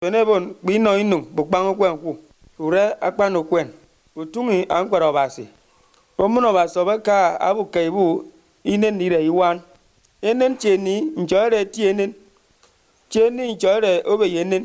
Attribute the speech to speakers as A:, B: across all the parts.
A: Penebon bino inung bukbango kwen ku. Ure akpano kwen. Utungi ankwara basi. Omuno basobe ka abu kaibu inen nire iwan. Enen cheni njoere tienen. Cheni njoere obe yenen.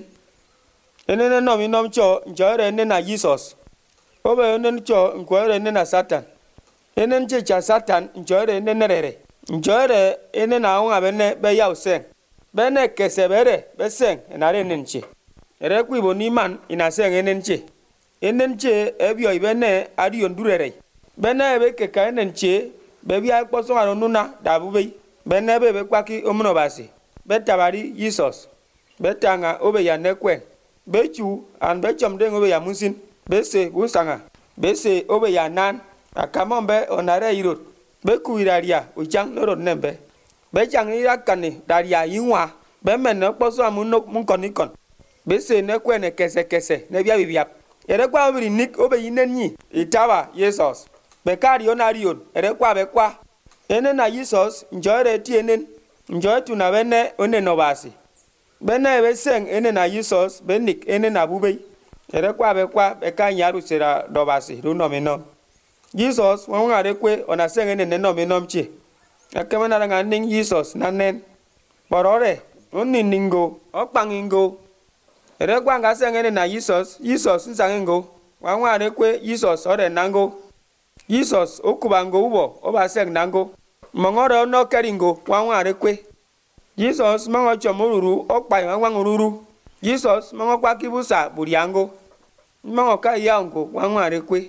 A: Enen nom inom cho njoere nena Jesus. Obe enen cho njoere nena Satan. Enen checha Satan njoere nenerere. Njoere enen aunga bene be yau seng. Bene kesebere be seng enare nenche. Ere kuibo ni man inaseng enenche. Enenche ebyo ibene adion durere. Bene ebe keka enenche bebi akposo anuna dabube. Bene ebe kwaki omuno basi. Betabari Jesus. Betanga obe ya nekwen. Bechu an bechom deng obe ya musin. Bese busanga. Bese obe ya nan. Akamombe onare irot. Beku iraria uchang norot nembe. Bechang irakani daria inwa. Bemen okposo amunok munkonikon. Bese nekwen kese nebia bibiap. Erekwa obiri nik obe yinenyi. Itawa Jesus. Bekari onarion. Erekwa bekwa. Ene na Jesus njoere tienen. Njoe tuna bene one nobasi. Bene ebe seng ene na Jesus benik ene na bubei. Erekwa bekwa beka nyaru sera dobasi. Runominom. Jesus wangare kwe ona seng ene nenominom chi. Akemana nga ning Jesus nanen. Borore onni ningo okpangingo. Erekwa nga seng ene na Jesus nsangingo. Wangare kwe Jesus ore nango. Jesus okubango ubo oba seng nango. Mongore ono keringo wangare kwe. Jesus mango chomururu okpai wangururu. Jesus mango kwa kibusa buriango. Mango ka yaungo wangare kwe.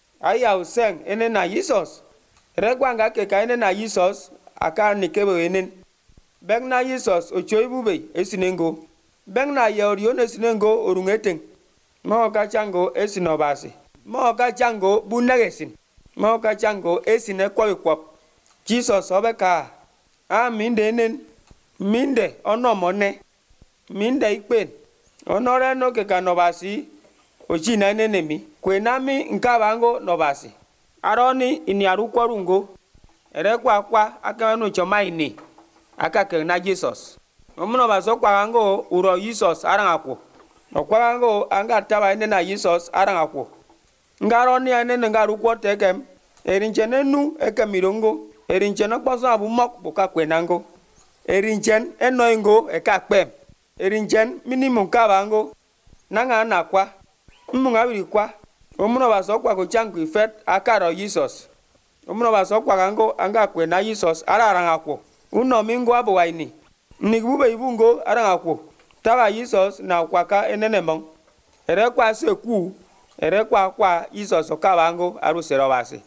A: Aya useng ene na Jesus. Erekwa nga keka ene na Jesus aka nikebe enen. Beng na Jesus ochoibube esinengo. Beng na yaorion esinengo orungeteng. Mango ka chango esinobasi. Mango ka chango bunagesin. Mango ka chango esine kwabikwap. Jesus obeka. Minde enen. Minde onomone. Minde ikpen. Onore no keka nobasi. Ochina enenemi. Kwenami nkabango nobasi. Aroni iniarukwarungo. Erekwa kwa akamanu chomaini. Akake na Jesus. Omuno baso kwagango uro Jesus arangakwo. Okwagango anga taba ene na Jesus arangakwo. Ngaroni ene ngarukwo tekem. Erinchen nu ekemirongo. Erinchen okposo abumok buka kwenango. Erinchen enoingo ekakpem. Erinchen minimum kabango. Nanga anakwa. Mungabiri kwa. Omuno baso kwa kuchangu ifet akaro Jesus. Omuno baso kwa gango anga kwena Jesus arangakwo. Uno mingo abuwaini. Nigubube ibungo arangakwo. Taba Jesus na kwaka enenemong. Erekwa seku. Erekwa kwa Jesus okabango aruserobasi.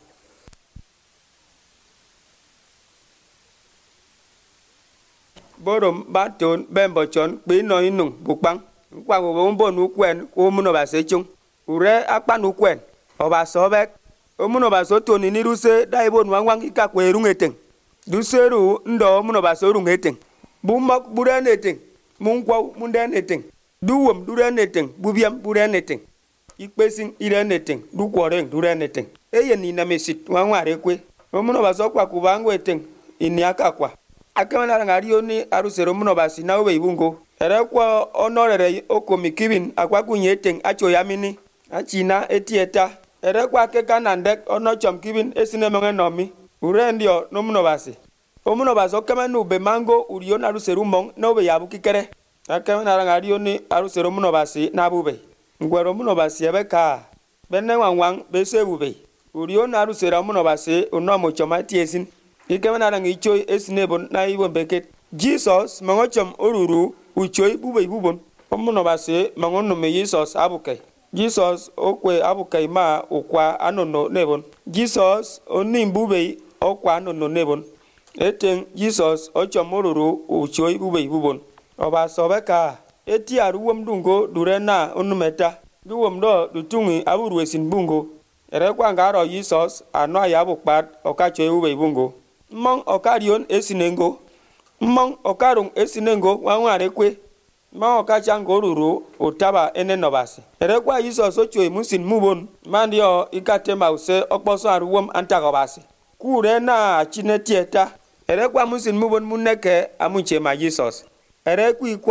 A: Borom baton bembochon bino inung bukbang. Kwa gobombo nukwen omuno basechung. Ure akpan ukwen. Obasobek. Omuno basotoni niruse daibon wangwang ikakwe erungeteng. Duseru ndo omuno basorungeteng. Bumok bureneteng. Munkwaw mundeneteng. Duwom dureneteng. Bubiam bureneteng. Ikpesing ireneteng. Dukworeng dureneteng. Eyen inamesit wangware kwe. Omuno basokwa kubango eteng. Iniakakwa. Akamana ngario ni arusero muno basi na ube ibungo. Erekwa onorere okomikibin akwa kunyeteng acho yamini. Achina etieta. Erekwa keka nandek onochom kibin esinemenge nomi. Urendio no muno basi. Omuno baso kamanu be mango urion aruseru mong na ube yabu kikere. Akamana ngario ni arusero muno basi na bube. Ngwero muno basi ebeka. Bene wangwang bese bube. Urion arusero muno basi unomo choma tiesin. Ikemana ngichoi esinebon na ibon beket. Jesus mangochom oruru uchoi bube ibubon. Omuno basi mangono me Jesus abukai. Jesus okwe abukai ma okwa anono nebon. Jesus onim bube okwa anono nebon. Eteng Jesus ochom oruru uchoi bube ibubon. Obasobeka eti aruwom dungo durena onumeta. Duwom do dutungi aburu esin bungo. Erekwa ngaro Jesus ano ayabukpat okachoi bube ibungo. Mmong okarion esinengo. Mmong okarung esinengo wangware kwe. Mmong okachango ruru utaba enenobasi. Erekwa Jesus ochwe musin mubon. Mandio ikatema use okposo aruwom antagobasi. Kure na chinetieta. Erekwa musin mubon muneke amunche ma Jesus. Erekwa ikwa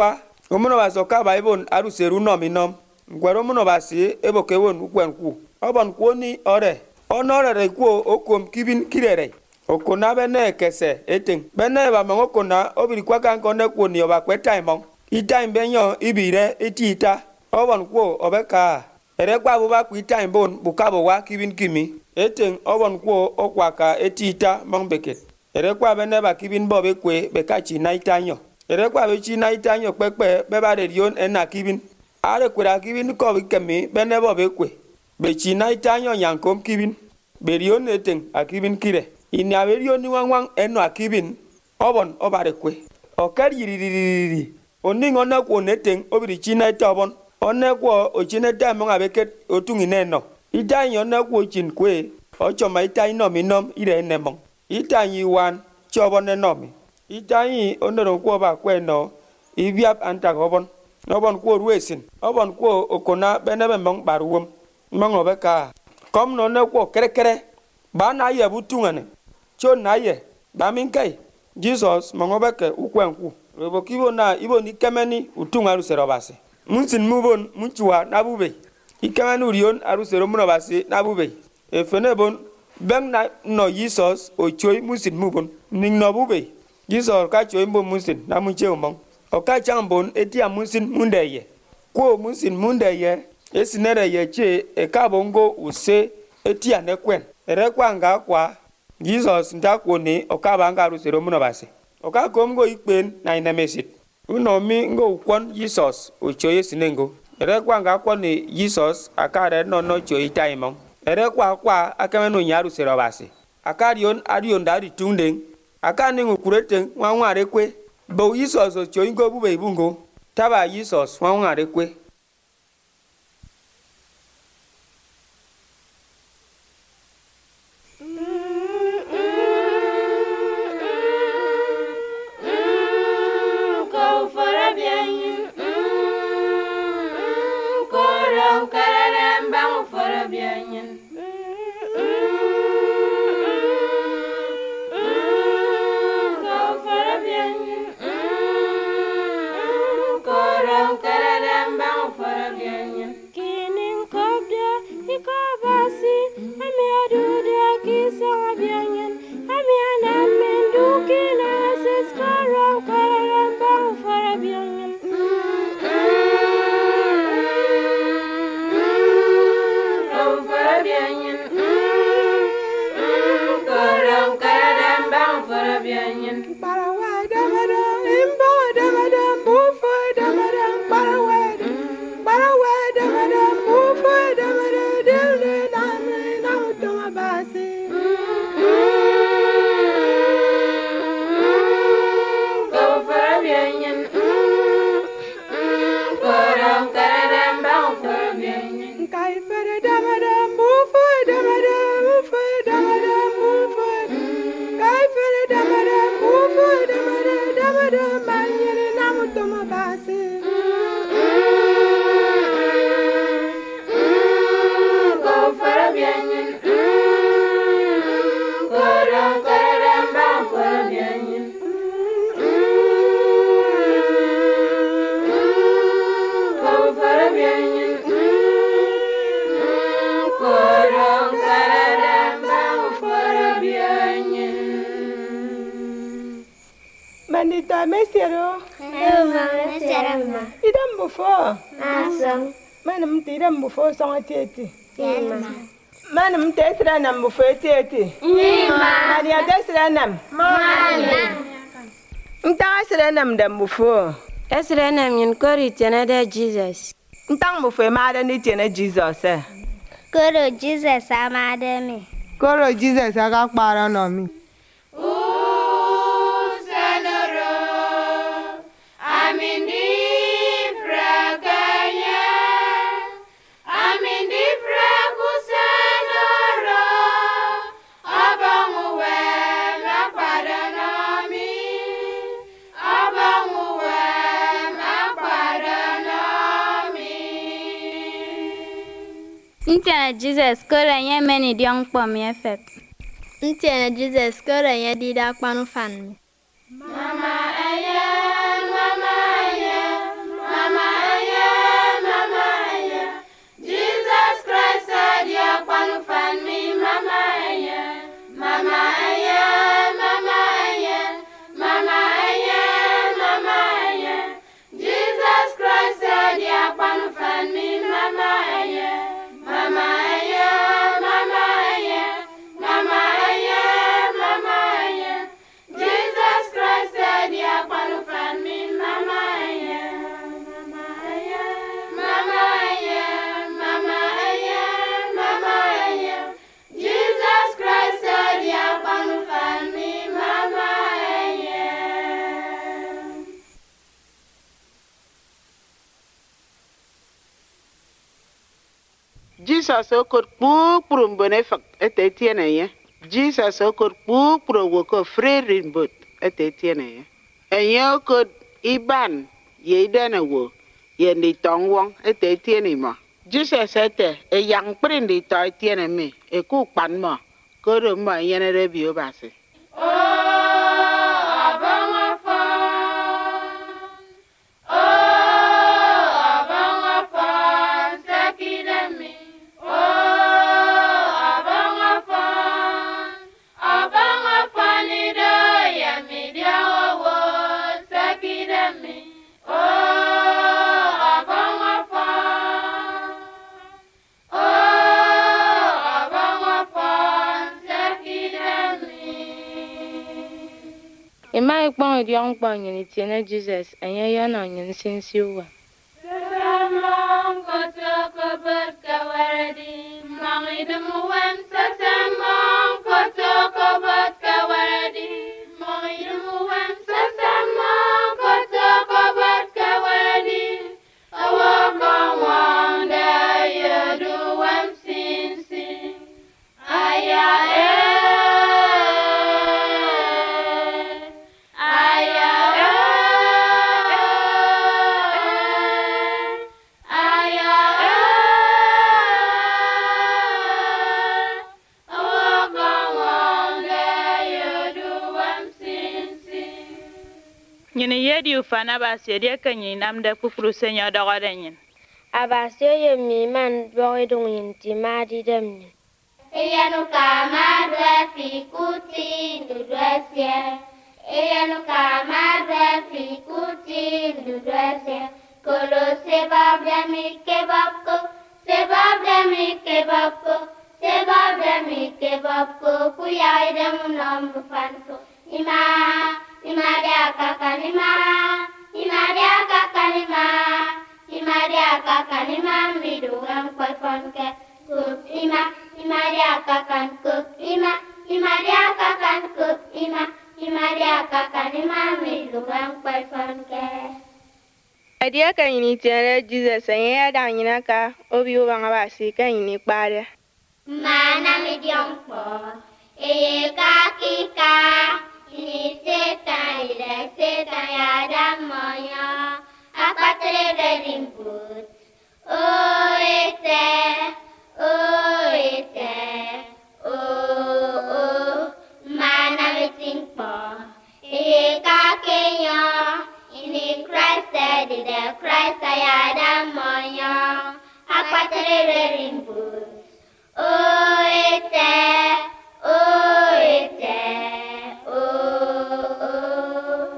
A: omuno basoka baibon aruseru nominom ngwero muno basi ebokewon ukwenku obon kwoni ore onore kwo okom kibin kirere okona bene kese eteng bene ba mongo kona obiri kwa kan kone kwoni oba kwetaimon itaim benyo ibire etita obon kwo obeka ere kwa buba kwitaim bon bukabo wa kibin kimi eteng obon kwo okwaka etita mongbeket ere kwa bene ba kibin bobe kwe bekachi na itanyo ere kwa bechi na itanyo pepe beba rion ena kibin are kwera kibin ko bikemi bene bobe kwe bechi na itanyo yankom kibin berion eteng akibin kire ini aberion ni wangwang eno akibin obon obare kwe okaririri oningo na kwo neteng obiri china itobon one kwo ochine tamo abeket otungi neno itanyo na kwo chin kwe ochoma itanyo minom ire nemon itanyi wan chobon enomi itanyi onoro kwo ba kweno ibiap antagobon obon kwo ruesin obon kwo okona benebe mong baruom mongo beka kom no ne kwo krekere ba na ye butungane chon na ye ba minkai Jesus mongo beke ukwenku rebo kibo na ibo ni kemeni utunga rusero base munsin mubon munchua nabube ikemenu rion arusero muno base nabube efenebon beng na no Jesus ochoi munsin mubon ning no bube Jesus ka choi mbo munsin na munche umong oka chambon etia munsin mundeye kwo munsin mundeye esinere ye che ekabongo use etia nekwen erekwa nga kwa Jesus ndakwoni okabanga rusero muno base oka komgo ikpen na inemesit unomi ngo ukwon Jesus ochoye sinengo erekwa nga kwoni Jesus akare no choi taimon erekwa kwa akamenu nyaru sero base akarion arion dari tundeng akani ngukurete wanware kwe bo Jesus ochoye ngo bube ibungo taba Jesus wanware kwe
B: Manita mesero.
C: Mesero.
B: Idam bufo.
C: Asam.
B: Manam tidam bufo songa tete.
C: Yes, ma.
B: Manam tesra nam bufo tete.
C: Ma.
B: Mania tesra nam.
C: Mana.
B: Nta tesra nam dam bufo.
D: Esra nam yin kori tena de Jesus.
B: Ntang bufo ma da ni tena Jesus eh.
C: Koro Jesus amade me.
B: Koro Jesus aga kpara no mi.
E: Ntiana Jesus kora nye meni diong pom ye fep.
C: Ntiana Jesus kora nye dida kwanu fan mi.
E: Mama aye, mama aye,
F: Jesus okot pukpuru mbone fak etetiene ye. Jesus okot pukpuru woko frerin bot etetiene ye. Enye okot iban ye idana wo ye ndi tongwong etetiene mo. Jesus ete e yang prindi to etiene me e ku pan mo koro mo yene rebi obase.
D: Ima ikpong idiong pong yin itiene Jesus enye yana yin sinsiwa.
E: Sesamong kotokobot kawaradi, mangidumuwem sesamong kotokobot kawaradi, mangidumuwem sesamong kotokobot kawaradi, awakong da yaduwem sinsi, aya
G: Nyini yedi ufana basi yedi kanyi namda kukuru senya dogada nyin.
C: Abasio ye mi man boy dong yin ti ma di dem ni.
E: Eyanu kama dwe fikuti ndudwesye. Eyanu kama dwe fikuti ndudwesye. Kolo sebab demi kebabko, sebab demi kebabko, sebab demi kebabko. Kuyai demu nombu fanko. Ima dia kakanima, Imaria kakanima midugam koi fonke. Kup ima dia kakan kup Imaria kakan kup Imaria kakanima midugam koi fonke.
B: Adia kan yini tiere Jesus enye ya da nyina ka obi wo banga basi kan yini kpare.
E: Mana midiongpo eye kakika ini setan ya damoyo akpatre redimbut oh ete mana mitingpo eye kakenyo ini Christ ya damoyo akpatre redimbut oh ete